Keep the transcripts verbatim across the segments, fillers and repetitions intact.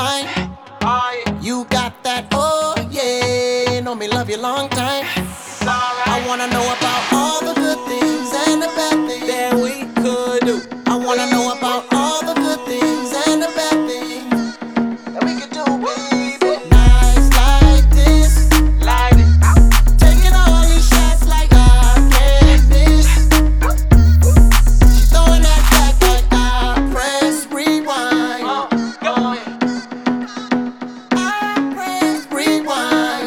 fine. You got that, oh yeah. You know me love you long time. I wanna know about all the good things and the bad things that we could do. I wanna know about all the good things and the bad things that we could do, baby. Nights like this, Like it. taking all these shots like I can't miss. She throwing that back like I press rewind. Uh, go ahead. I press rewind.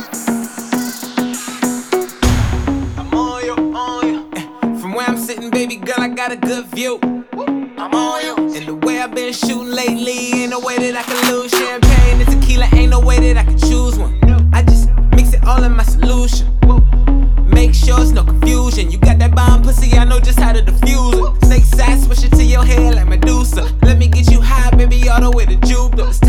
I'm on you, on you. Eh, From where I'm sitting, baby girl, I got a good view. I'm on you. And the way I've been shooting lately, ain't no way that I can lose. Champagne and tequila, ain't no way that I can choose one. I just mix it all in my solution. Make sure it's no confusion. You got that bomb pussy, I know just how to defuse it. Snake side, switch it to your head like Medusa. Let me get you high, baby, all the way to Jupiter.